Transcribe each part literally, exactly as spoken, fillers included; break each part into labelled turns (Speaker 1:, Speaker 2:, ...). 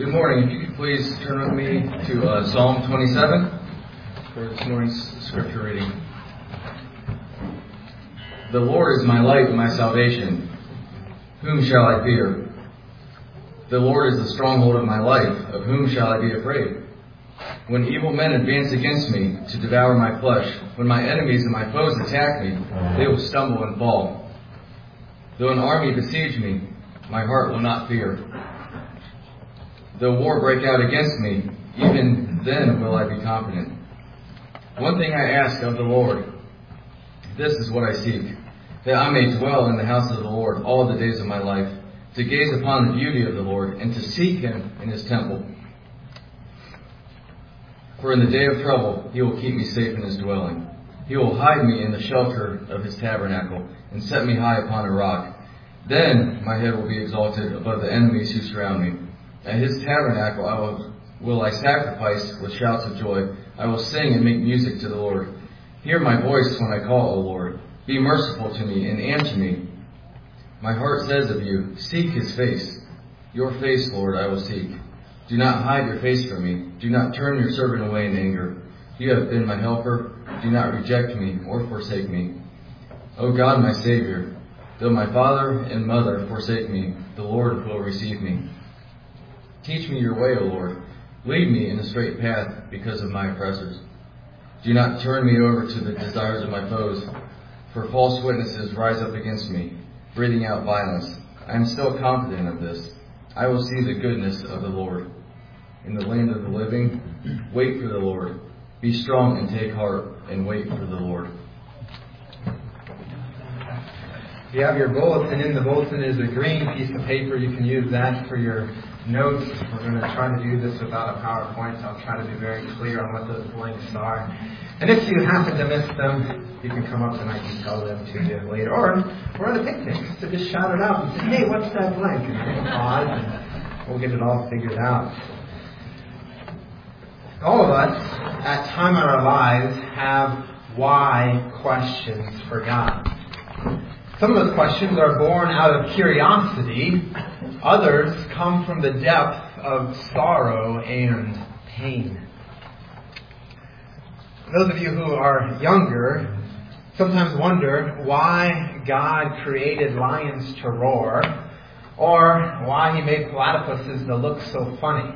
Speaker 1: Good morning. If you could please turn with me to uh, Psalm twenty-seven for this morning's scripture reading. The Lord is my light and my salvation. Whom shall I fear? The Lord is the stronghold of my life. Of whom shall I be afraid? When evil men advance against me to devour my flesh, when my enemies and my foes attack me, they will stumble and fall. Though an army besiege me, my heart will not fear. Though war break out against me, even then will I be confident. One thing I ask of the Lord, this is what I seek, that I may dwell in the house of the Lord all the days of my life, to gaze upon the beauty of the Lord, and to seek him in his temple. For in the day of trouble he will keep me safe in his dwelling. He will hide me in the shelter of his tabernacle, and set me high upon a rock. Then my head will be exalted above the enemies who surround me. At his tabernacle I will, will I sacrifice with shouts of joy. I will sing and make music to the Lord. Hear my voice when I call, O Lord. Be merciful to me and answer me. My heart says of you, seek his face. Your face, Lord, I will seek. Do not hide your face from me. Do not turn your servant away in anger. You have been my helper. Do not reject me or forsake me. O God, my Savior, though my father and mother forsake me, the Lord will receive me. Teach me your way, O Lord. Lead me in a straight path because of my oppressors. Do not turn me over to the desires of my foes, for false witnesses rise up against me, breathing out violence. I am still confident of this. I will see the goodness of the Lord in the land of the living. Wait for the Lord. Be strong and take heart, and wait for the Lord.
Speaker 2: If you have your bulletin, in the bulletin is a green piece of paper. You can use that for your notes. We're going to try to do this without a PowerPoint. I'll try to be very clear on what those blanks are. And if you happen to miss them, you can come up and I can tell them to you later. Or we're at a picnic, so just shout it out and say, hey, what's that blank? And then pause and we'll get it all figured out. All of us, at time in our lives, have why questions for God. Some of those questions are born out of curiosity. Others come from the depth of sorrow and pain. Those of you who are younger sometimes wonder why God created lions to roar, or why he made platypuses to look so funny.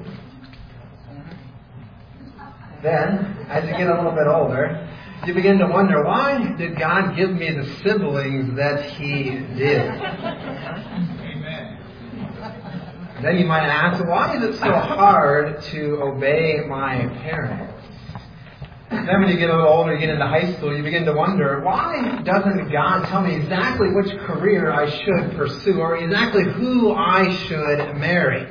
Speaker 2: Then, as you get a little bit older, you begin to wonder, why did God give me the siblings that he did? Amen. Then you might ask, why is it so hard to obey my parents? Then when you get a little older, you get into high school, you begin to wonder, why doesn't God tell me exactly which career I should pursue, or exactly who I should marry?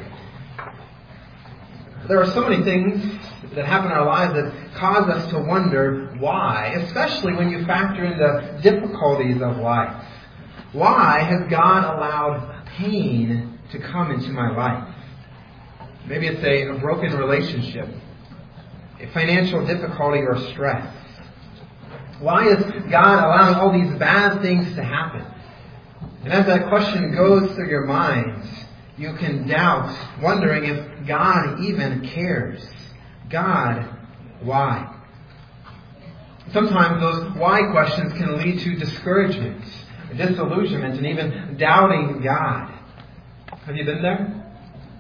Speaker 2: There are so many things that happen in our lives that cause us to wonder why, especially when you factor in the difficulties of life. Why has God allowed pain to come into my life? Maybe it's a, a broken relationship, a financial difficulty or stress. Why is God allowing all these bad things to happen? And as that question goes through your mind, you can doubt, wondering if God even cares. God, why? Sometimes those why questions can lead to discouragement, disillusionment, and even doubting God. Have you been there?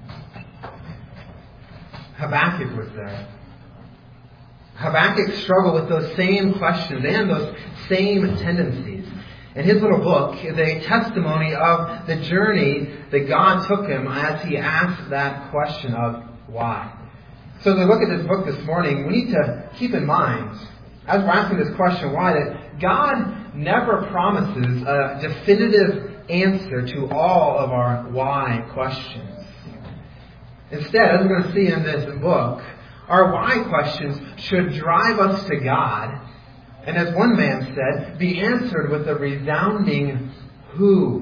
Speaker 2: Habakkuk was there. Habakkuk struggled with those same questions and those same tendencies. And his little book is a testimony of the journey that God took him as he asked that question of why. So as we look at this book this morning, we need to keep in mind, as we're asking this question, why, that God never promises a definitive answer to all of our why questions. Instead, as we're going to see in this book, our why questions should drive us to God, and as one man said, be answered with a resounding who.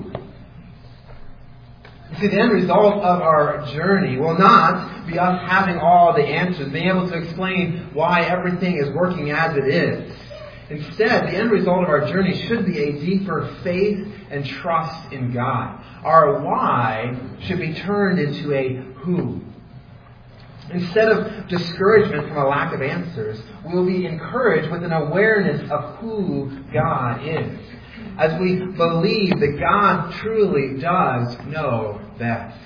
Speaker 2: You see, the end result of our journey will not be us having all the answers, being able to explain why everything is working as it is. Instead, the end result of our journey should be a deeper faith and trust in God. Our why should be turned into a who. Instead of discouragement from a lack of answers, we will be encouraged with an awareness of who God is, as we believe that God truly does know best.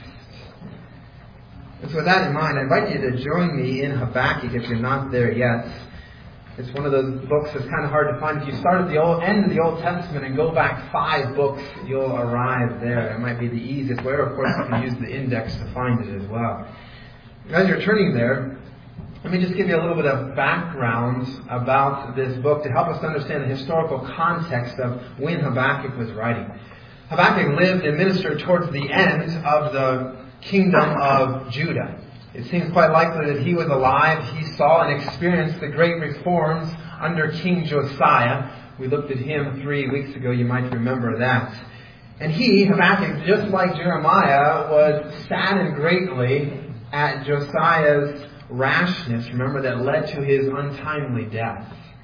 Speaker 2: And so with that in mind, I invite you to join me in Habakkuk if you're not there yet. It's one of those books that's kind of hard to find. If you start at the old end of the Old Testament and go back five books, you'll arrive there. It might be the easiest way, or of course you can use the index to find it as well. As you're turning there, let me just give you a little bit of background about this book to help us understand the historical context of when Habakkuk was writing. Habakkuk lived and ministered towards the end of the kingdom of Judah. It seems quite likely that he was alive. He saw and experienced the great reforms under King Josiah. We looked at him three weeks ago. You might remember that. And he, Habakkuk, just like Jeremiah, was saddened greatly at Josiah's rashness, remember, that led to his untimely death.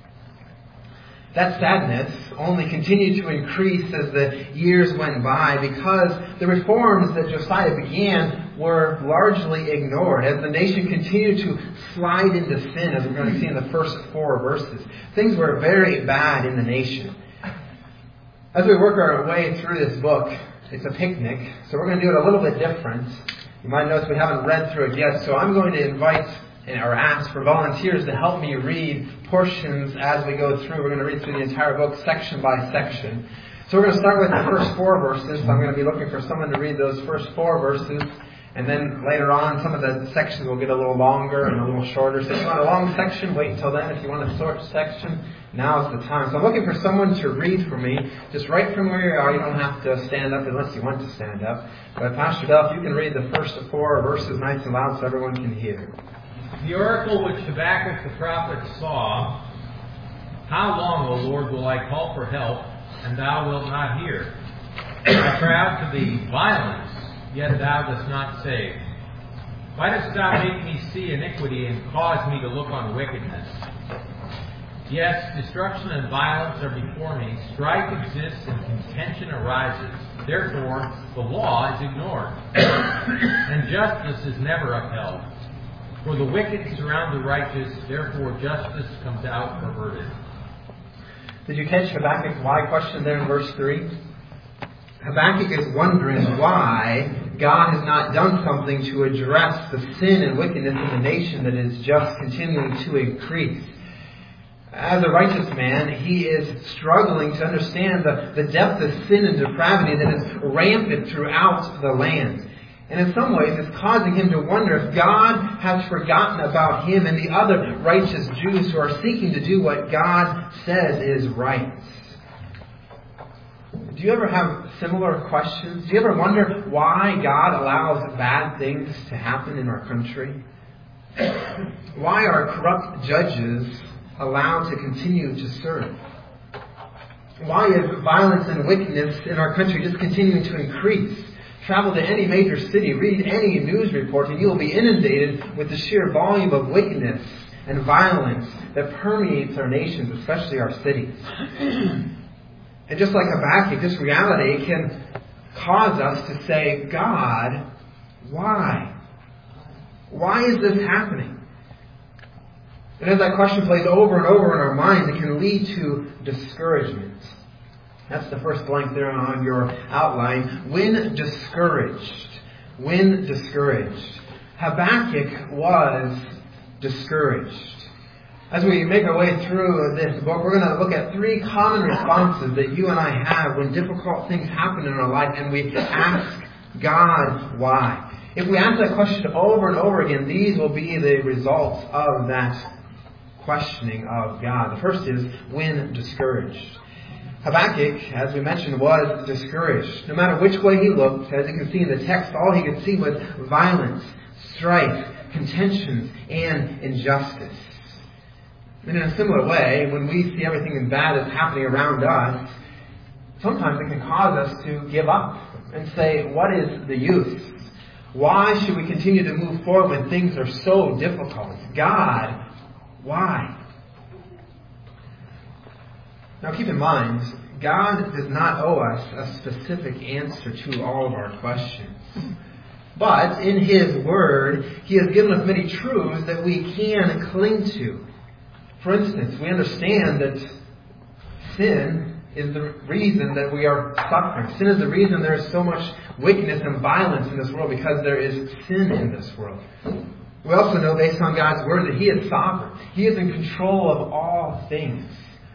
Speaker 2: That sadness only continued to increase as the years went by because the reforms that Josiah began were largely ignored as the nation continued to slide into sin, as we're going to see in the first four verses. Things were very bad in the nation. As we work our way through this book, it's a picnic, so we're going to do it a little bit different. You might notice we haven't read through it yet, so I'm going to invite or ask for volunteers to help me read portions as we go through. We're going to read through the entire book section by section. So we're going to start with the first four verses. So I'm going to be looking for someone to read those first four verses. And then later on, some of the sections will get a little longer and a little shorter. So if you want a long section, wait until then. If you want a short section, now's the time. So I'm looking for someone to read for me, just right from where you are. You don't have to stand up unless you want to stand up. But Pastor Dell, if you can read the first four verses nice and loud so everyone can hear.
Speaker 3: The oracle which Habakkuk the prophet saw, how long, O Lord, will I call for help, and thou wilt not hear? I cry out to thee violence, yet thou dost not save. Why dost thou make me see iniquity and cause me to look on wickedness? Yes, destruction and violence are before me. Strife exists and contention arises. Therefore, the law is ignored, and justice is never upheld. For the wicked surround the righteous, therefore justice comes out perverted.
Speaker 2: Did you catch Habakkuk's why question there in verse three? Habakkuk is wondering why God has not done something to address the sin and wickedness in the nation that is just continuing to increase. As a righteous man, he is struggling to understand the, the depth of sin and depravity that is rampant throughout the land. And in some ways, it's causing him to wonder if God has forgotten about him and the other righteous Jews who are seeking to do what God says is right. Do you ever have similar questions? Do you ever wonder why God allows bad things to happen in our country? Why are corrupt judges allowed to continue to serve? Why is violence and wickedness in our country just continuing to increase? Travel to any major city, read any news report, and you will be inundated with the sheer volume of wickedness and violence that permeates our nations, especially our cities. And just like Habakkuk, this reality can cause us to say, God, why? Why is this happening? And as that question plays over and over in our minds, it can lead to discouragement. That's the first blank there on your outline. When discouraged. When discouraged. Habakkuk was discouraged. As we make our way through this book, we're going to look at three common responses that you and I have when difficult things happen in our life and we ask God why. If we ask that question over and over again, these will be the results of that questioning of God. The first is when discouraged. Habakkuk, as we mentioned, was discouraged. No matter which way he looked, as you can see in the text, all he could see was violence, strife, contentions, and injustice. And in a similar way, when we see everything bad that's happening around us, sometimes it can cause us to give up and say, what is the use? Why should we continue to move forward when things are so difficult? God, why? Now keep in mind, God does not owe us a specific answer to all of our questions. But in His Word, He has given us many truths that we can cling to. For instance, we understand that sin is the reason that we are suffering. Sin is the reason there is so much wickedness and violence in this world, because there is sin in this world. We also know, based on God's Word, that He is sovereign. He is in control of all things.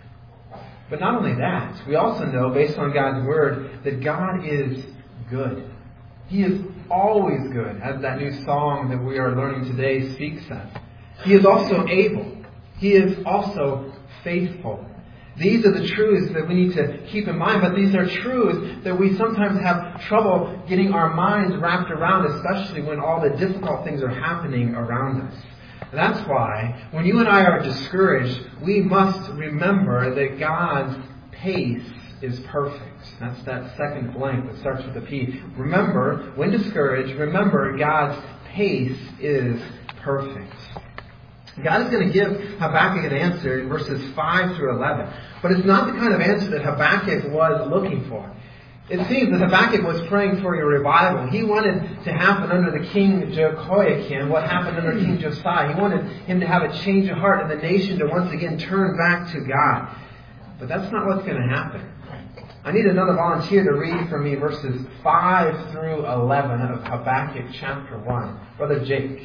Speaker 2: But not only that, we also know, based on God's Word, that God is good. He is always good, as that new song that we are learning today speaks of. He is also able. He is also faithful. These are the truths that we need to keep in mind, but these are truths that we sometimes have trouble getting our minds wrapped around, especially when all the difficult things are happening around us. And that's why, when you and I are discouraged, we must remember that God's pace is perfect. That's that second blank that starts with a P. Remember, when discouraged, remember God's pace is perfect. God is going to give Habakkuk an answer in verses five through eleven. But it's not the kind of answer that Habakkuk was looking for. It seems that Habakkuk was praying for a revival. He wanted to happen under the king Jehoiakim, what happened under King Josiah. He wanted him to have a change of heart and the nation to once again turn back to God. But that's not what's going to happen. I need another volunteer to read for me verses five through eleven of Habakkuk chapter one. Brother Jake.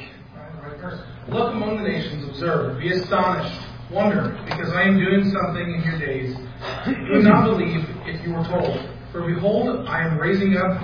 Speaker 4: Look among the nations, observe, be astonished, wonder, because I am doing something in your days. You would not believe if you were told. For behold, I am raising up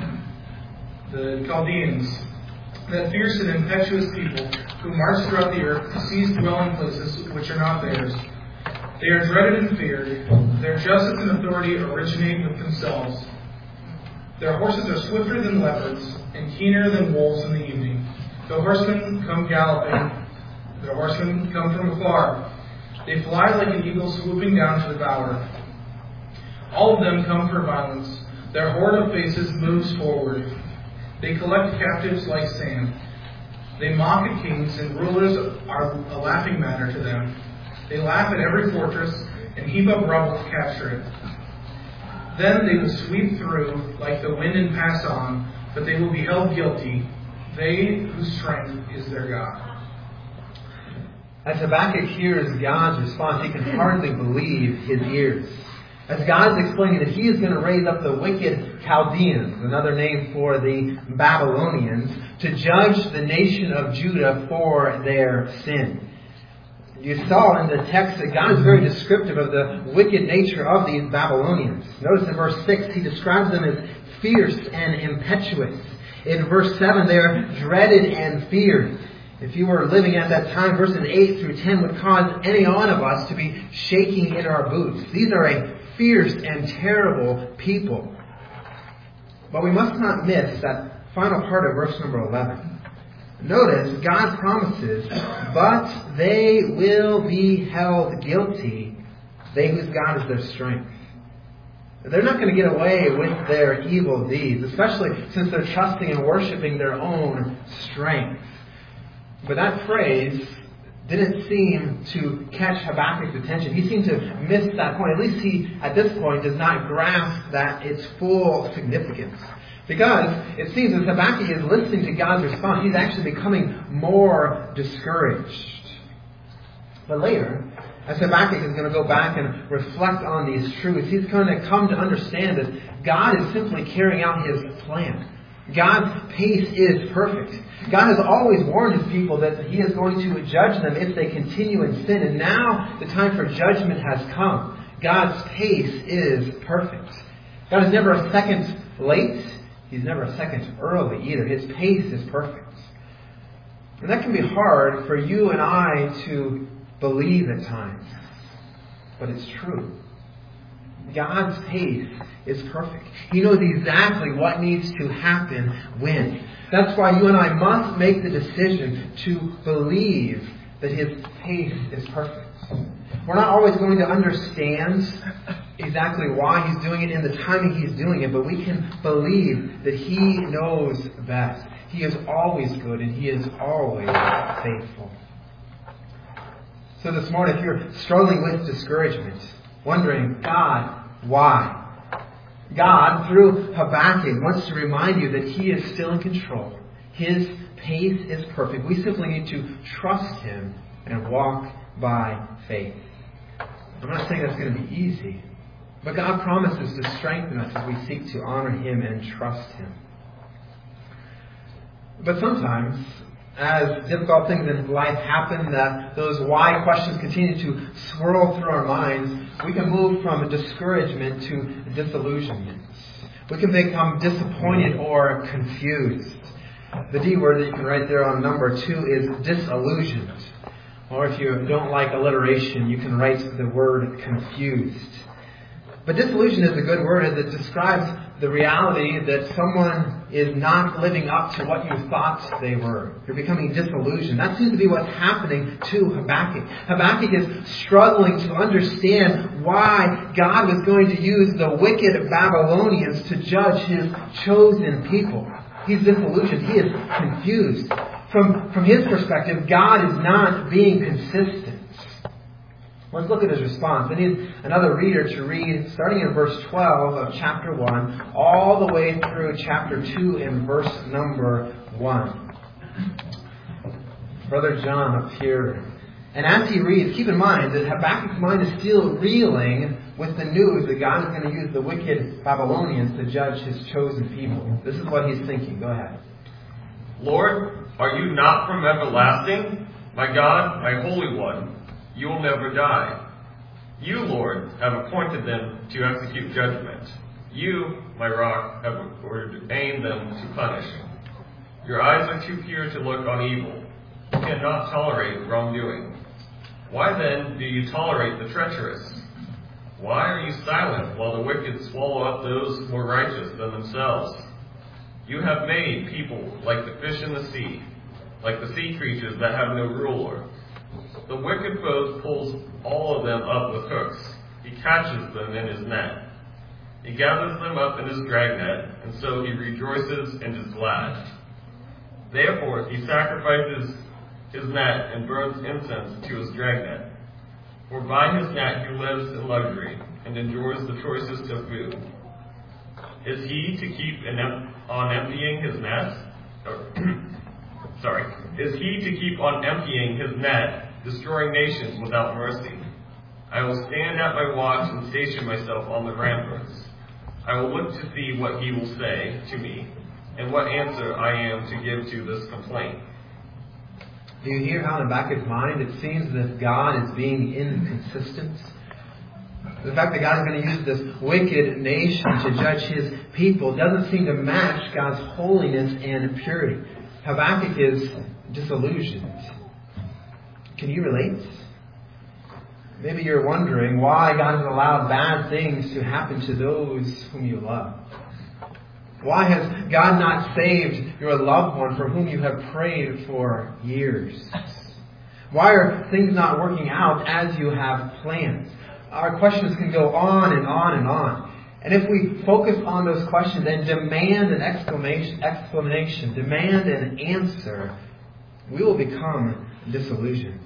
Speaker 4: the Chaldeans, that fierce and impetuous people who march throughout the earth to seize dwelling places which are not theirs. They are dreaded and feared. Their justice and authority originate with themselves. Their horses are swifter than leopards and keener than wolves in the evening. The horsemen come galloping. The horsemen come from afar. They fly like an eagle swooping down to devour. All of them come for violence. Their horde of faces moves forward. They collect captives like sand. They mock at kings, and rulers are a laughing matter to them. They laugh at every fortress and heap up rubble to capture it. Then they will sweep through like the wind and pass on, but they will be held guilty. They whose strength is their God.
Speaker 2: As Habakkuk hears God's response, he can hardly believe his ears. As God is explaining that He is going to raise up the wicked Chaldeans, another name for the Babylonians, to judge the nation of Judah for their sin. You saw in the text that God is very descriptive of the wicked nature of these Babylonians. Notice in verse six, He describes them as fierce and impetuous. In verse seven, they are dreaded and feared. If you were living at that time, verses eight through ten would cause any one of us to be shaking in our boots. These are a fierce and terrible people. But we must not miss that final part of verse number eleven. Notice, God promises, but they will be held guilty, they whose God is their strength. They're not going to get away with their evil deeds, especially since they're trusting and worshiping their own strength. But that phrase didn't seem to catch Habakkuk's attention. He seemed to miss that point. At least he, at this point, does not grasp that its full significance. Because it seems as Habakkuk is listening to God's response, he's actually becoming more discouraged. But later, as Habakkuk is going to go back and reflect on these truths, he's going to come to understand that God is simply carrying out His plan. God's pace is perfect. God has always warned His people that He is going to judge them if they continue in sin. And now the time for judgment has come. God's pace is perfect. God is never a second late. He's never a second early either. His pace is perfect. And that can be hard for you and I to believe at times. But it's true. God's pace is perfect. He knows exactly what needs to happen when. That's why you and I must make the decision to believe that His pace is perfect. We're not always going to understand exactly why He's doing it in the timing He's doing it, but we can believe that He knows best. He is always good and He is always faithful. So this morning, if you're struggling with discouragement, wondering, God, why? God, through Habakkuk, wants to remind you that He is still in control. His pace is perfect. We simply need to trust Him and walk by faith. I'm not saying that's going to be easy, but God promises to strengthen us as we seek to honor Him and trust Him. But sometimes, as difficult things in life happen, that those why questions continue to swirl through our minds, we can move from discouragement to disillusionment. We can become disappointed or confused. The D word that you can write there on number two is disillusioned. Or if you don't like alliteration, you can write the word confused. But disillusion is a good word as it describes the reality that someone is not living up to what you thought they were. You're becoming disillusioned. That seems to be what's happening to Habakkuk. Habakkuk is struggling to understand why God was going to use the wicked Babylonians to judge His chosen people. He's disillusioned. He is confused. From, from his perspective, God is not being consistent. Let's look at his response. I need another reader to read, starting in verse twelve of chapter one, all the way through chapter two and verse number one. Brother John up here. And as he reads, keep in mind that Habakkuk's mind is still reeling with the news that God is going to use the wicked Babylonians to judge His chosen people. This is what he's thinking. Go ahead.
Speaker 5: Lord, are you not from everlasting? My God, my Holy One, you will never die. You, Lord, have appointed them to execute judgment. You, my rock, have ordained them to punish. Your eyes are too pure to look on evil. You cannot tolerate wrongdoing. Why then do you tolerate the treacherous? Why are you silent while the wicked swallow up those more righteous than themselves? You have made people like the fish in the sea, like the sea creatures that have no ruler. The wicked foe pulls all of them up with hooks. He catches them in his net. He gathers them up in his dragnet, and so he rejoices and is glad. Therefore he sacrifices his net and burns incense to his dragnet. For by his net he lives in luxury and enjoys the choicest of food. Is he to keep an em- on emptying his net? Or, sorry. Is he to keep on emptying his net, destroying nations without mercy? I will stand at my watch and station myself on the ramparts. I will look to see what he will say to me, and what answer I am to give to this complaint.
Speaker 2: Do you hear how in the back of his mind it seems that God is being inconsistent? The fact that God is going to use this wicked nation to judge His people doesn't seem to match God's holiness and purity. Habakkuk is disillusioned. Can you relate? Maybe you're wondering why God has allowed bad things to happen to those whom you love. Why has God not saved your loved one for whom you have prayed for years? Why are things not working out as you have planned? Our questions can go on and on and on. And if we focus on those questions and demand an exclamation, explanation, demand an answer, we will become disillusioned.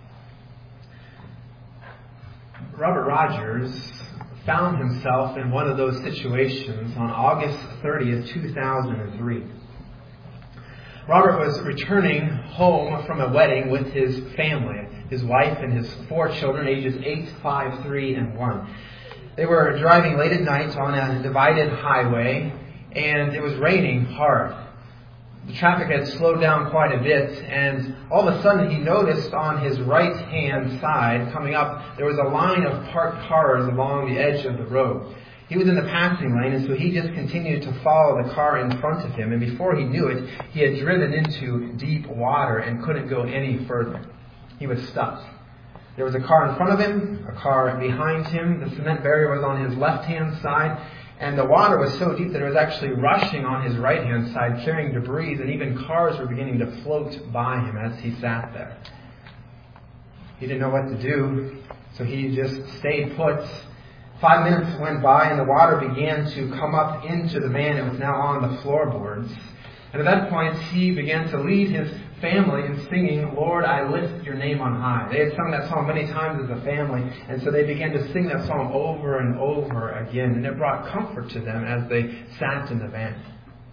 Speaker 2: Robert Rogers found himself in one of those situations on August thirtieth, two thousand three. Robert was returning home from a wedding with his family, his wife and his four children, ages eight, five, three, and one. They were driving late at night on a divided highway, and it was raining hard. The traffic had slowed down quite a bit, and all of a sudden he noticed on his right-hand side, coming up, there was a line of parked cars along the edge of the road. He was in the passing lane, and so he just continued to follow the car in front of him, and before he knew it, he had driven into deep water and couldn't go any further. He was stuck. There was a car in front of him, a car behind him. The cement barrier was on his left-hand side, and the water was so deep that it was actually rushing on his right-hand side, carrying debris, and even cars were beginning to float by him as he sat there. He didn't know what to do, so he just stayed put. Five minutes went by, and the water began to come up into the van. It was now on the floorboards. And at that point, he began to lead his family in singing, "Lord, I lift your name on high." They had sung that song many times as a family, and so they began to sing that song over and over again, and it brought comfort to them as they sat in the van.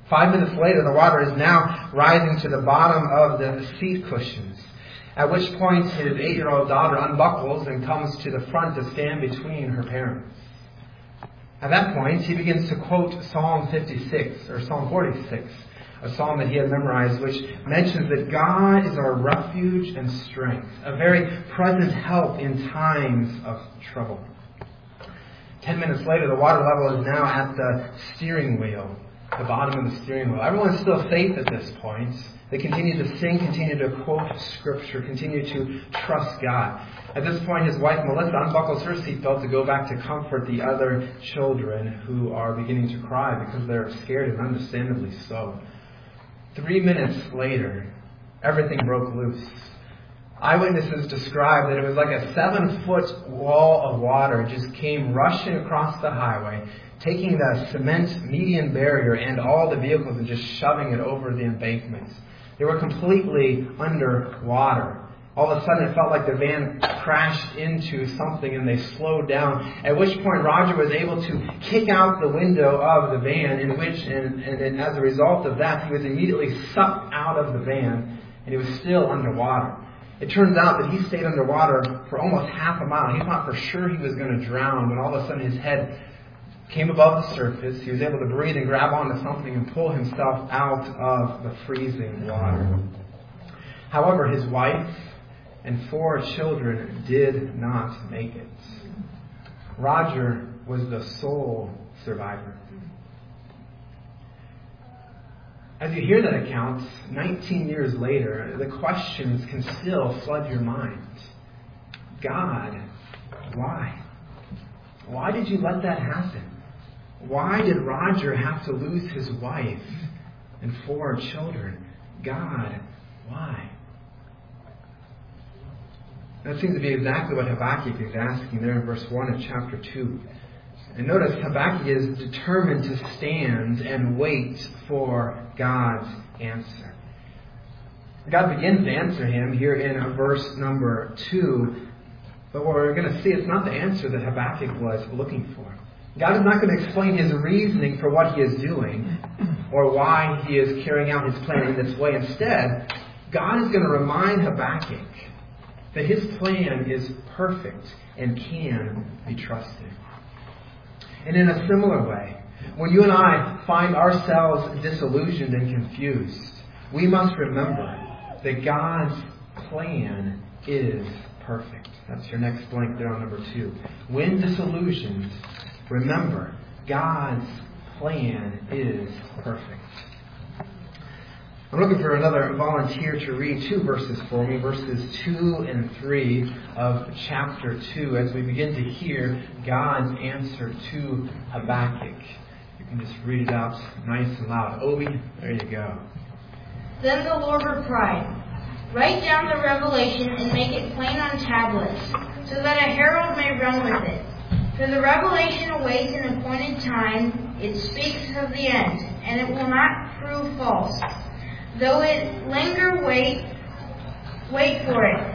Speaker 2: Five minutes later, the water is now rising to the bottom of the seat cushions, at which point his eight-year-old daughter unbuckles and comes to the front to stand between her parents. At that point, he begins to quote Psalm fifty-six, or Psalm forty-six, a psalm that he had memorized, which mentions that God is our refuge and strength, a very present help in times of trouble. Ten minutes later, the water level is now at the steering wheel, the bottom of the steering wheel. Everyone's still safe at this point. They continue to sing, continue to quote Scripture, continue to trust God. At this point, his wife Melissa unbuckles her seatbelt to go back to comfort the other children who are beginning to cry because they're scared, and understandably so. Three minutes later, everything broke loose. Eyewitnesses described that it was like a seven-foot wall of water just came rushing across the highway, taking the cement median barrier and all the vehicles and just shoving it over the embankment. They were completely underwater. All of a sudden, it felt like the van crashed into something and they slowed down, at which point Roger was able to kick out the window of the van, in which, and, and, and as a result of that, he was immediately sucked out of the van, and he was still underwater. It turns out that he stayed underwater for almost half a mile. He thought for sure he was going to drown, when all of a sudden his head came above the surface. He was able to breathe and grab onto something and pull himself out of the freezing water. However, his wife and four children did not make it. Roger was the sole survivor. As you hear that account, nineteen years later, the questions can still flood your mind. God, why? Why did you let that happen? Why did Roger have to lose his wife and four children? God, why? That seems to be exactly what Habakkuk is asking there in verse one of chapter two. And notice Habakkuk is determined to stand and wait for God's answer. God begins to answer him here in verse number two. But what we're going to see, it's not the answer that Habakkuk was looking for. God is not going to explain his reasoning for what he is doing or why he is carrying out his plan in this way. Instead, God is going to remind Habakkuk that his plan is perfect and can be trusted. And in a similar way, when you and I find ourselves disillusioned and confused, we must remember that God's plan is perfect. That's your next blank there on number two. When disillusioned, remember God's plan is perfect. I'm looking for another volunteer to read two verses for me, verses two and three of chapter two, as we begin to hear God's answer to Habakkuk. You can just read it out nice and loud. Obi, there you go.
Speaker 6: Then the Lord replied, "Write down the revelation and make it plain on tablets, so that a herald may run with it. For the revelation awaits an appointed time. It speaks of the end, and it will not prove false. Though it linger, wait, wait for it.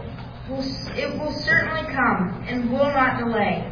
Speaker 6: It will certainly come and will not delay."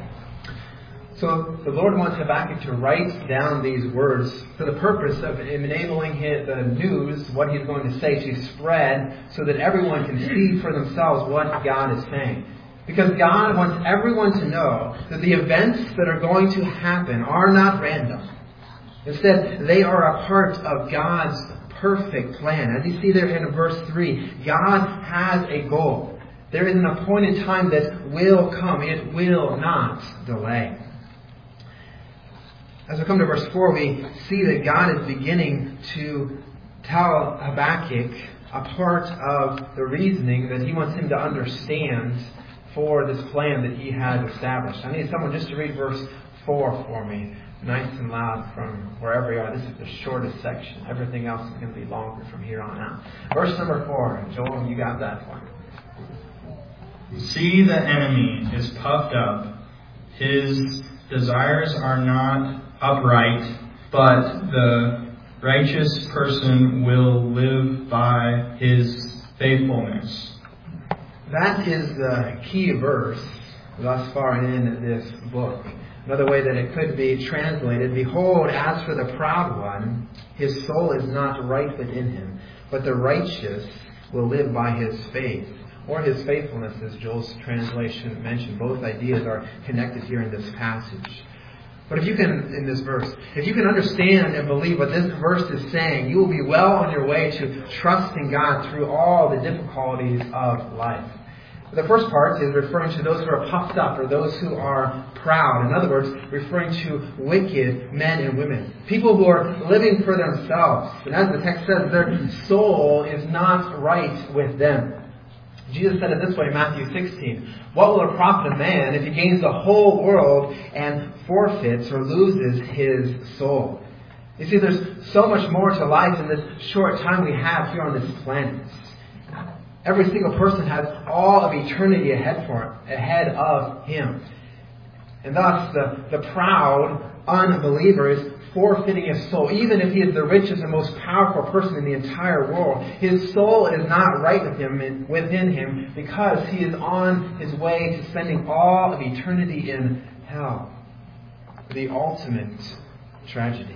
Speaker 2: So the Lord wants Habakkuk to write down these words for the purpose of enabling his, the news, what he's going to say, to spread so that everyone can see for themselves what God is saying. Because God wants everyone to know that the events that are going to happen are not random. Instead, they are a part of God's perfect plan. As you see there in verse three, God has a goal. There is an appointed time that will come. It will not delay. As we come to verse four, we see that God is beginning to tell Habakkuk a part of the reasoning that he wants him to understand for this plan that he has established. I need someone just to read verse four for me, nice and loud from wherever you are. This is the shortest section. Everything else is going to be longer from here on out. Verse number four. Joel, you got that one.
Speaker 7: See, the enemy is puffed up. His desires are not upright, but the righteous person will live by his faithfulness.
Speaker 2: That is the key verse thus far in this book. Another way that it could be translated, behold, as for the proud one, his soul is not right within him, but the righteous will live by his faith. Or his faithfulness, as Joel's translation mentioned. Both ideas are connected here in this passage. But if you can, in this verse, if you can understand and believe what this verse is saying, you will be well on your way to trusting God through all the difficulties of life. The first part is referring to those who are puffed up, or those who are proud. In other words, referring to wicked men and women. People who are living for themselves. And as the text says, their soul is not right with them. Jesus said it this way in Matthew sixteen. What will it profit a man if he gains the whole world and forfeits or loses his soul? You see, there's so much more to life in this short time we have here on this planet. Every single person has all of eternity ahead for him, ahead of him. And thus, the, the proud unbeliever is forfeiting his soul. Even if he is the richest and most powerful person in the entire world, his soul is not right with him, within him, because he is on his way to spending all of eternity in hell. The ultimate tragedy.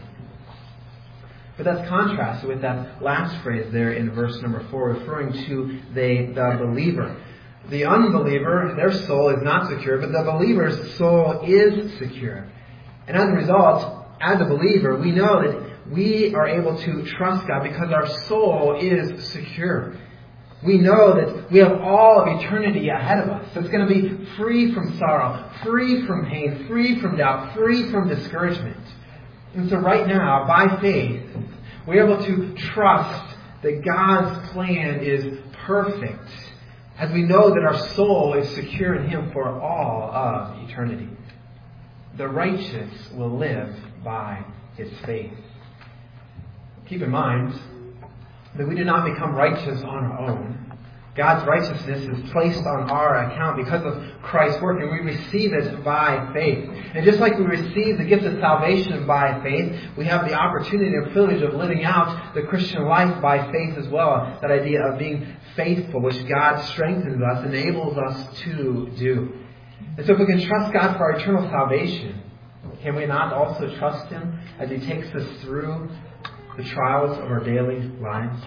Speaker 2: But that's contrasted with that last phrase there in verse number four, referring to the, the believer. The unbeliever, their soul is not secure, but the believer's soul is secure. And as a result, as a believer, we know that we are able to trust God because our soul is secure. We know that we have all of eternity ahead of us. It's going to be free from sorrow, free from pain, free from doubt, free from discouragement. And so right now, by faith, we're able to trust that God's plan is perfect, as we know that our soul is secure in Him for all of eternity. The righteous will live by his faith. Keep in mind that we do not become righteous on our own. God's righteousness is placed on our account because of Christ's work, and we receive it by faith. And just like we receive the gift of salvation by faith, we have the opportunity and privilege of living out the Christian life by faith as well. That idea of being faithful, which God strengthens us, enables us to do. And so if we can trust God for our eternal salvation, can we not also trust Him as He takes us through the trials of our daily lives?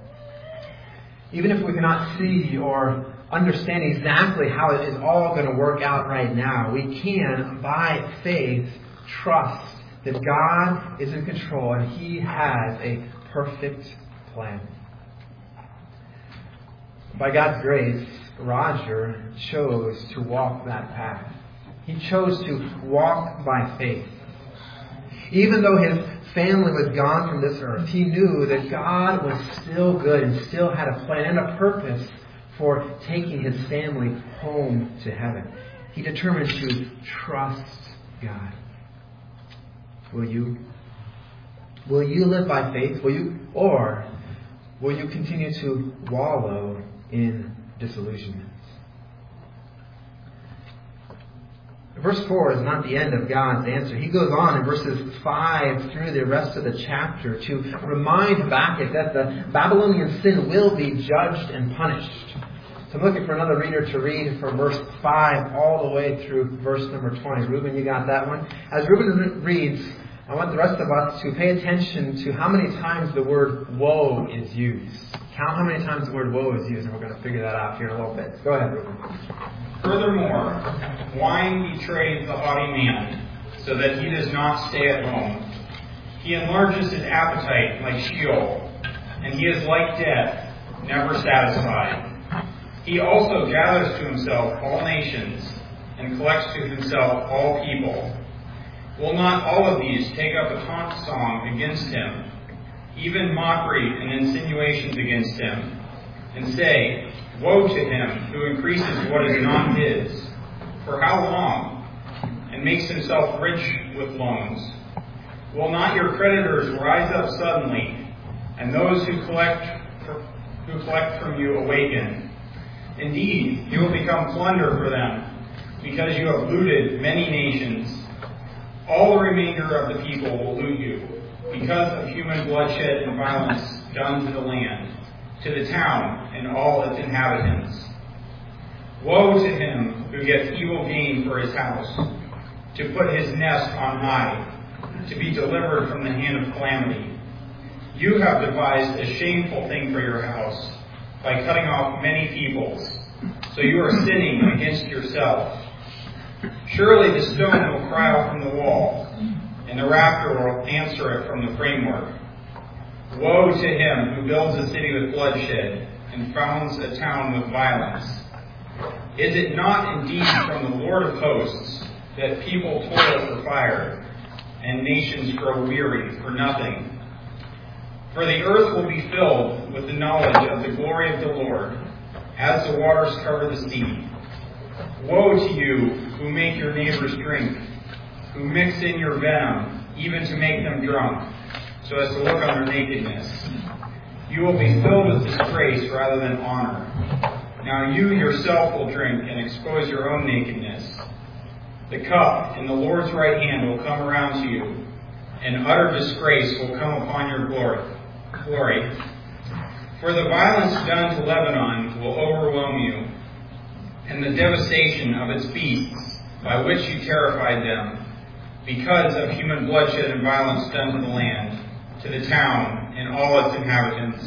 Speaker 2: Even if we cannot see or understand exactly how it is all going to work out right now, we can, by faith, trust that God is in control and He has a perfect plan. By God's grace, Roger chose to walk that path. He chose to walk by faith. Even though his family was gone from this earth, he knew that God was still good and still had a plan and a purpose for taking his family home to heaven. He determined to trust God. Will you? Will you live by faith? Will you? Or will you continue to wallow in disillusionment? Verse four is not the end of God's answer. He goes on in verses five through the rest of the chapter to remind Habakkuk that the Babylonian sin will be judged and punished. So I'm looking for another reader to read from verse five all the way through verse number twenty. Reuben, you got that one? As Reuben reads, I want the rest of us to pay attention to how many times the word woe is used. Count how many times the word woe is used, and we're going to figure that out here in a little bit. Go ahead, Reuben.
Speaker 7: Furthermore, wine betrays the haughty man, so that he does not stay at home. He enlarges his appetite like Sheol, and he is like death, never satisfied. He also gathers to himself all nations, and collects to himself all people. Will not all of these take up a taunt song against him, even mockery and insinuations against him, and say, woe to him who increases what is not his, for how long, and makes himself rich with loans? Will not your creditors rise up suddenly, and those who collect who collect from you awaken? Indeed, you will become plunder for them, because you have looted many nations. All the remainder of the people will loot you, because of human bloodshed and violence done to the land, to the town and all its inhabitants. Woe to him who gets evil gain for his house,
Speaker 8: to put his nest on high, to be delivered from the hand of calamity. You have devised a shameful thing for your house, by cutting off many peoples. So you are sinning against yourself. Surely the stone will cry out from the wall, and the rafter will answer it from the framework. Woe to him who builds a city with bloodshed, and founds a town with violence. Is it not indeed from the Lord of hosts that people toil for fire, and nations grow weary for nothing? For the earth will be filled with the knowledge of the glory of the Lord, as the waters cover the sea. Woe to you who make your neighbors drink, who mix in your venom, even to make them drunk, so as to look on their nakedness. You will be filled with disgrace rather than honor. Now you yourself will drink and expose your own nakedness. The cup in the Lord's right hand will come around to you, and utter disgrace will come upon your glory. glory. For the violence done to Lebanon will overwhelm you, and the devastation of its beasts by which you terrified them, because of human bloodshed and violence done to the land, to the town, and all its inhabitants.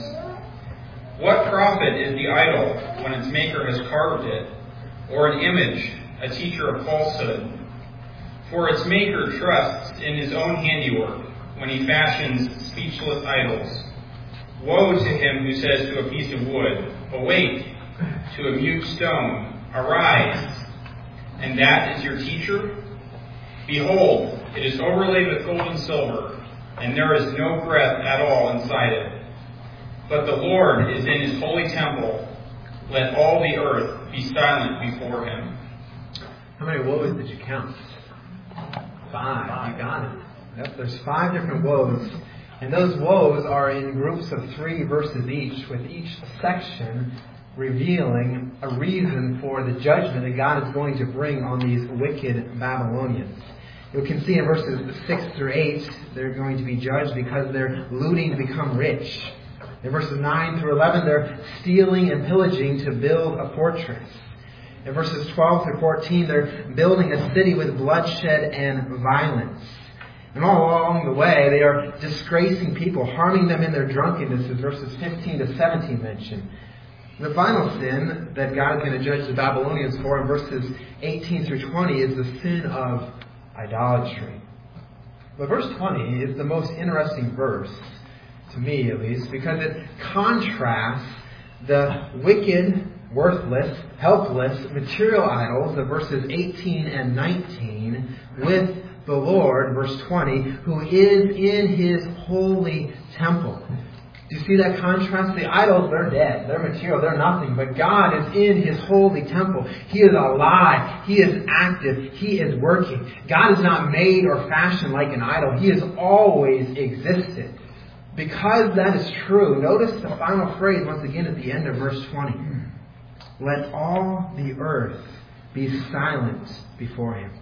Speaker 8: What profit is the idol when its maker has carved it, or an image, a teacher of falsehood? For its maker trusts in his own handiwork when he fashions speechless idols. Woe to him who says to a piece of wood, awake, to a mute stone, arise, and that is your teacher? Behold, it is overlaid with gold and silver, and there is no breath at all inside it. But the Lord is in his holy temple. Let all the earth be silent before him.
Speaker 2: How many woes did you count? Five. You got it. Yep, there's five different woes. And those woes are in groups of three verses each, with each section revealing a reason for the judgment that God is going to bring on these wicked Babylonians. You can see in verses six through eight, they're going to be judged because they're looting to become rich. In verses nine through eleven, they're stealing and pillaging to build a fortress. In verses twelve through fourteen, they're building a city with bloodshed and violence. And all along the way, they are disgracing people, harming them in their drunkenness, as verses fifteen to seventeen mention. The final sin that God is going to judge the Babylonians for in verses eighteen through twenty is the sin of idolatry. But verse twenty is the most interesting verse, to me at least, because it contrasts the wicked, worthless, helpless, material idols of verses eighteen and nineteen with the Lord, verse twenty, who is in his holy temple. Do you see that contrast? The idols, they're dead. They're material. They're nothing. But God is in his holy temple. He is alive. He is active. He is working. God is not made or fashioned like an idol. He has always existed. Because that is true, notice the final phrase once again at the end of verse twenty. Let all the earth be silent before him.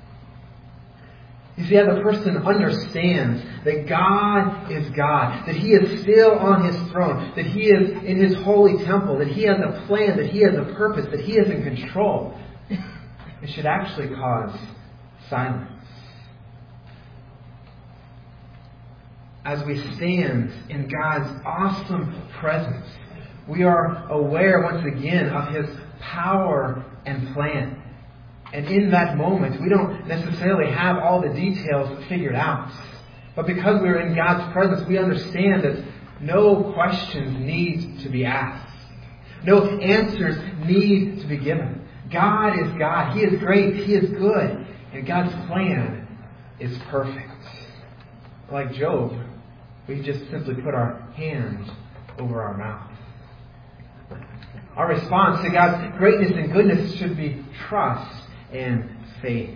Speaker 2: You see, as a person understands that God is God, that he is still on his throne, that he is in his holy temple, that he has a plan, that he has a purpose, that he is in control, it should actually cause silence. As we stand in God's awesome presence, we are aware once again of his power and plan. And in that moment, we don't necessarily have all the details figured out. But because we're in God's presence, we understand that no questions need to be asked. No answers need to be given. God is God. He is great. He is good. And God's plan is perfect. Like Job, we just simply put our hand over our mouth. Our response to God's greatness and goodness should be trust and faith.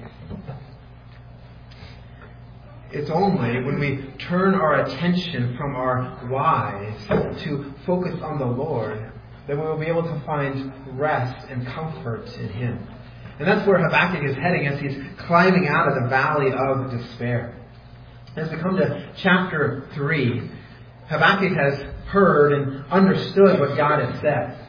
Speaker 2: It's only when we turn our attention from our whys to focus on the Lord that we will be able to find rest and comfort in him. And that's where Habakkuk is heading as he's climbing out of the valley of despair. As we come to chapter three, Habakkuk has heard and understood what God has said.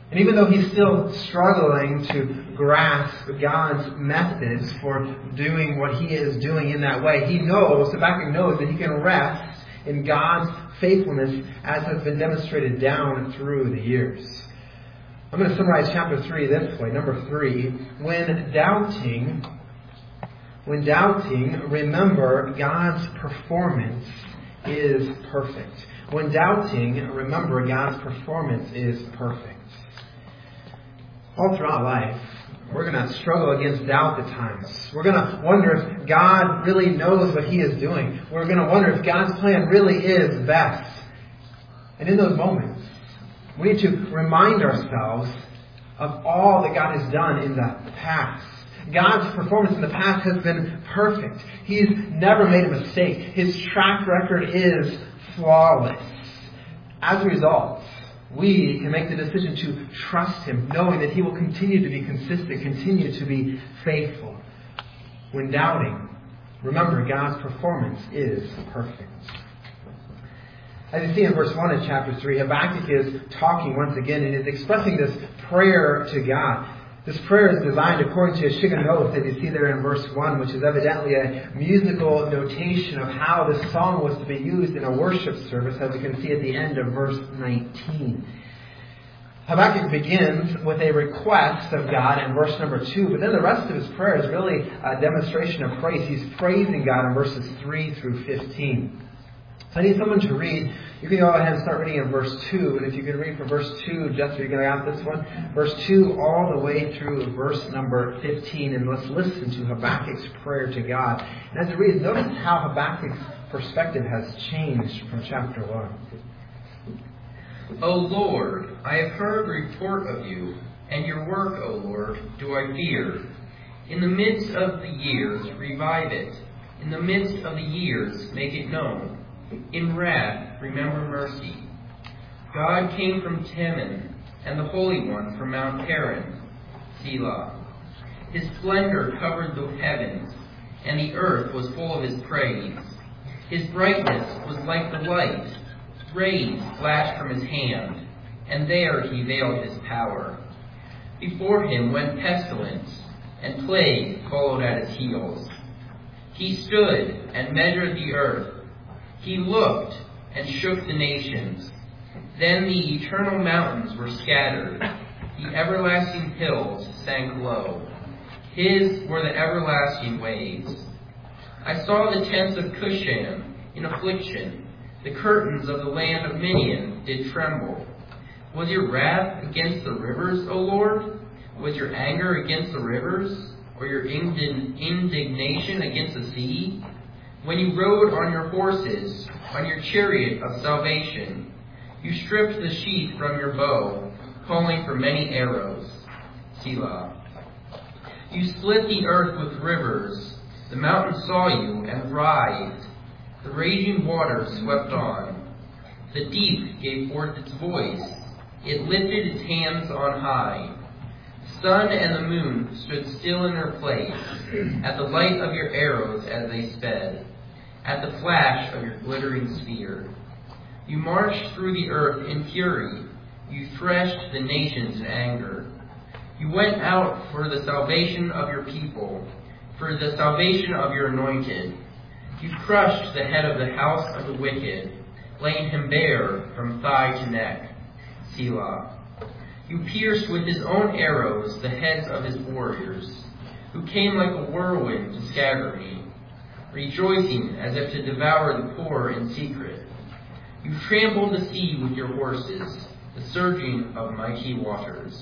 Speaker 2: And even though he's still struggling to grasp God's methods for doing what he is doing in that way, he knows, Habakkuk knows that he can rest in God's faithfulness as has been demonstrated down through the years. I'm going to summarize chapter three this way. Number three, when doubting, when doubting, remember God's performance is perfect. When doubting, remember God's performance is perfect. All throughout life, we're going to struggle against doubt at times. We're going to wonder if God really knows what he is doing. We're going to wonder if God's plan really is best. And in those moments, we need to remind ourselves of all that God has done in the past. God's performance in the past has been perfect. He's never made a mistake. His track record is flawless. As a result, we can make the decision to trust him, knowing that he will continue to be consistent, continue to be faithful. When doubting, remember God's performance is perfect. As you see in verse one of chapter three, Habakkuk is talking once again and is expressing this prayer to God. This prayer is designed according to a Shiganoth that you see there in verse one, which is evidently a musical notation of how this song was to be used in a worship service, as you can see at the end of verse nineteen. Habakkuk begins with a request of God in verse number two, but then the rest of his prayer is really a demonstration of praise. He's praising God in verses three through fifteen. So I need someone to read. You can go ahead and start reading in verse two. And if you can read from verse two, Jessica, you're going to have this one. Verse two all the way through verse number fifteen. And let's listen to Habakkuk's prayer to God. And as it reads, notice how Habakkuk's perspective has changed from chapter one.
Speaker 9: O Lord, I have heard report of you, and your work, O Lord, do I fear. In the midst of the years, revive it. In the midst of the years, make it known. In wrath, remember mercy. God came from Teman, and the Holy One from Mount Paran, Selah. His splendor covered the heavens, and the earth was full of his praise. His brightness was like the light. Rays flashed from his hand, and there he veiled his power. Before him went pestilence, and plague followed at his heels. He stood and measured the earth. He looked and shook the nations. Then the eternal mountains were scattered. The everlasting hills sank low. His were the everlasting ways. I saw the tents of Cushan in affliction. The curtains of the land of Midian did tremble. Was your wrath against the rivers, O Lord? Was your anger against the rivers? Or your indignation against the sea? When you rode on your horses, on your chariot of salvation, you stripped the sheath from your bow, calling for many arrows. Selah. You split the earth with rivers. The mountains saw you and writhed. The raging waters swept on. The deep gave forth its voice. It lifted its hands on high. The sun and the moon stood still in their place, at the light of your arrows as they sped, at the flash of your glittering spear. You marched through the earth in fury. You threshed the nations in anger. You went out for the salvation of your people, for the salvation of your anointed. You crushed the head of the house of the wicked, laying him bare from thigh to neck. Selah. You pierced with his own arrows the heads of his warriors, who came like a whirlwind to scatter me, rejoicing as if to devour the poor in secret. You trampled the sea with your horses, the surging of mighty waters.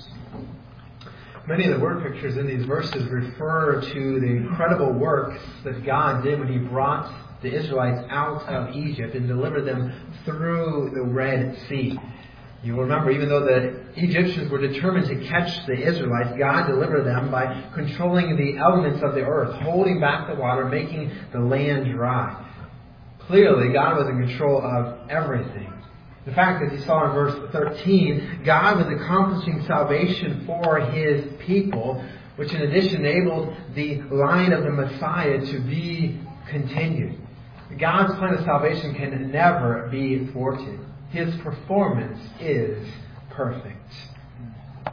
Speaker 2: Many of the word pictures in these verses refer to the incredible works that God did when he brought the Israelites out of Egypt and delivered them through the Red Sea. You will remember, even though the Egyptians were determined to catch the Israelites, God delivered them by controlling the elements of the earth, holding back the water, making the land dry. Clearly, God was in control of everything. The fact that you saw in verse thirteen, God was accomplishing salvation for his people, which in addition enabled the line of the Messiah to be continued. God's plan of salvation can never be thwarted. His performance is perfect.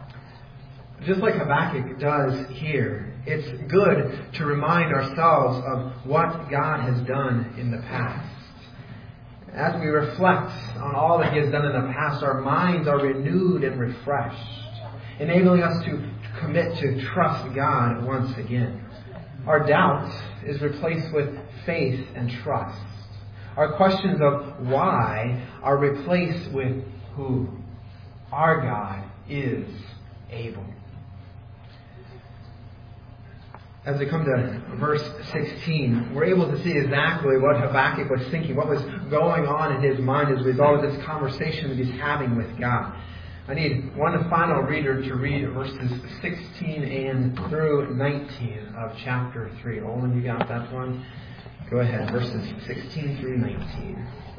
Speaker 2: just like Habakkuk does here, it's good to remind ourselves of what God has done in the past. As we reflect on all that He has done in the past, our minds are renewed and refreshed, enabling us to commit to trust God once again. Our doubt is replaced with faith and trust. Our questions of why are replaced with who. Our God is able. As we come to verse sixteen, we're able to see exactly what Habakkuk was thinking, what was going on in his mind as a result of this conversation that he's having with God. I need one final reader to read verses sixteen and through nineteen of chapter three. Olin, you got that one? Go ahead, verses sixteen through nineteen.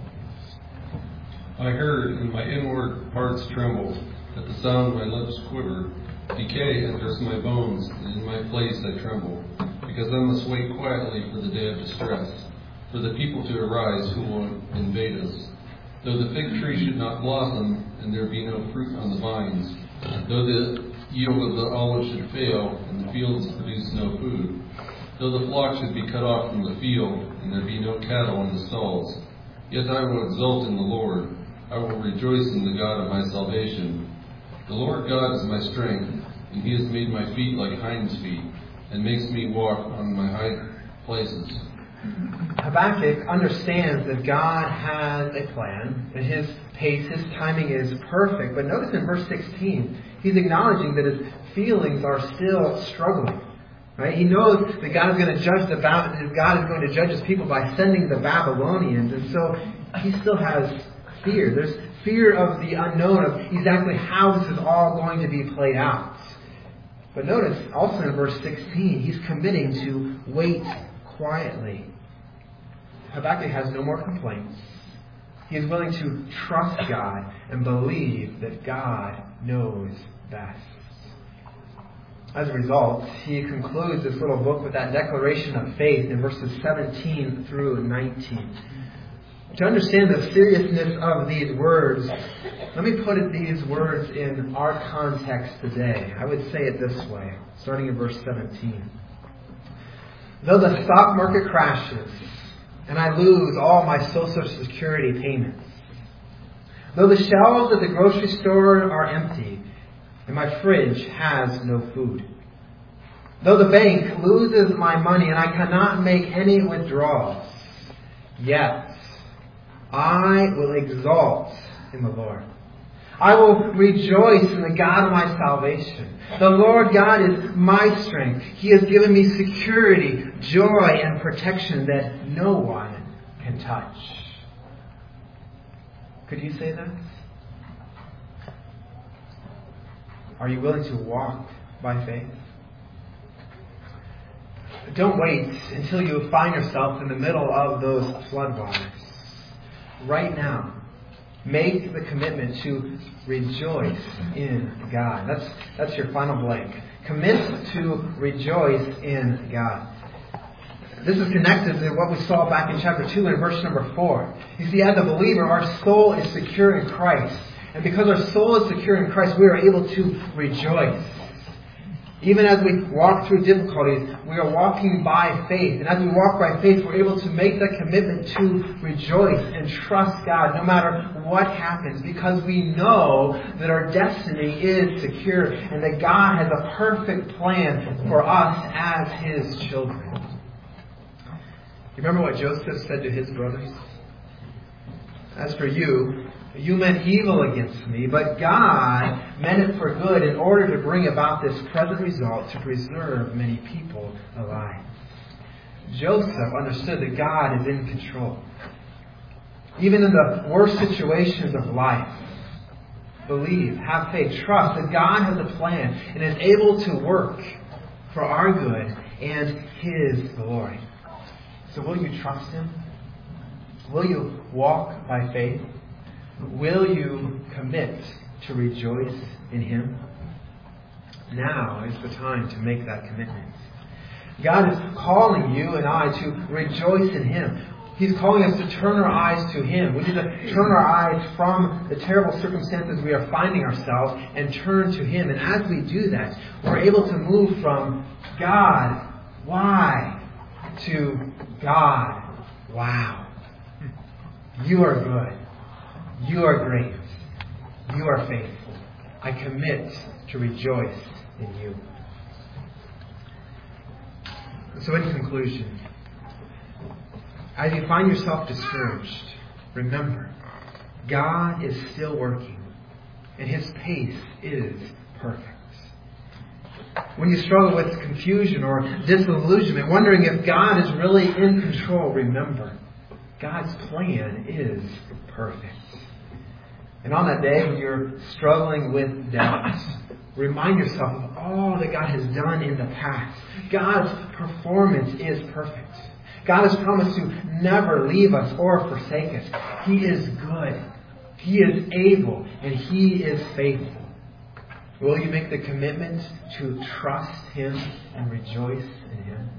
Speaker 10: I heard, and my inward parts trembled. At the sound, my lips quivered. Decay enters my bones, and in my place I tremble, because I must wait quietly for the day of distress, for the people to arise who will invade us. Though the fig tree should not blossom, and there be no fruit on the vines, though the yield of the olive should fail, and the fields produce no food, though the flock should be cut off from the field, and there be no cattle in the stalls, yet I will exult in the Lord. I will rejoice in the God of my salvation. The Lord God is my strength, and He has made my feet like hinds' feet, and makes me walk on my high places.
Speaker 2: Habakkuk understands that God has a plan, that His pace, His timing is perfect. But notice in verse sixteen, he's acknowledging that his feelings are still struggling. Right? He knows that God is going to judge the God is going to judge His people by sending the Babylonians, and so he still has fear. There's fear of the unknown, of exactly how this is all going to be played out. But notice also in verse sixteen, he's committing to wait quietly. Habakkuk has no more complaints. He is willing to trust God and believe that God knows best. As a result, he concludes this little book with that declaration of faith in verses seventeen through nineteen. To understand the seriousness of these words, let me put these words in our context today. I would say it this way, starting in verse seventeen. Though the stock market crashes, and I lose all my Social Security payments, though the shelves at the grocery store are empty, and my fridge has no food, though the bank loses my money and I cannot make any withdrawals, yet I will exalt in the Lord. I will rejoice in the God of my salvation. The Lord God is my strength. He has given me security, joy, and protection that no one can touch. Could you say that? Are you willing to walk by faith? Don't wait until you find yourself in the middle of those floodwaters. Right now, make the commitment to rejoice in God. That's that's your final blank. Commit to rejoice in God. This is connected to what we saw back in chapter two and verse number four. You see, as a believer, our soul is secure in Christ. And because our soul is secure in Christ, we are able to rejoice. Even as we walk through difficulties, we are walking by faith. And as we walk by faith, we're able to make the commitment to rejoice and trust God no matter what happens, because we know that our destiny is secure and that God has a perfect plan for us as His children. You remember what Joseph said to his brothers? As for you, you meant evil against me, but God meant it for good in order to bring about this present result to preserve many people alive. Joseph understood that God is in control. Even in the worst situations of life, believe, have faith, trust that God has a plan and is able to work for our good and His glory. So will you trust Him? Will you walk by faith? Will you commit to rejoice in Him? Now is the time to make that commitment. God is calling you and I to rejoice in Him. He's calling us to turn our eyes to Him. We need to turn our eyes from the terrible circumstances we are finding ourselves and turn to Him. And as we do that, we're able to move from God, why, to God, wow. You are good. You are great. You are faithful. I commit to rejoice in You. So in conclusion, as you find yourself discouraged, remember, God is still working, and His pace is perfect. When you struggle with confusion or disillusionment, wondering if God is really in control, remember, God's plan is perfect. And on that day when you're struggling with doubts, remind yourself of all that God has done in the past. God's performance is perfect. God has promised to never leave us or forsake us. He is good. He is able, and He is faithful. Will you make the commitment to trust Him and rejoice in Him?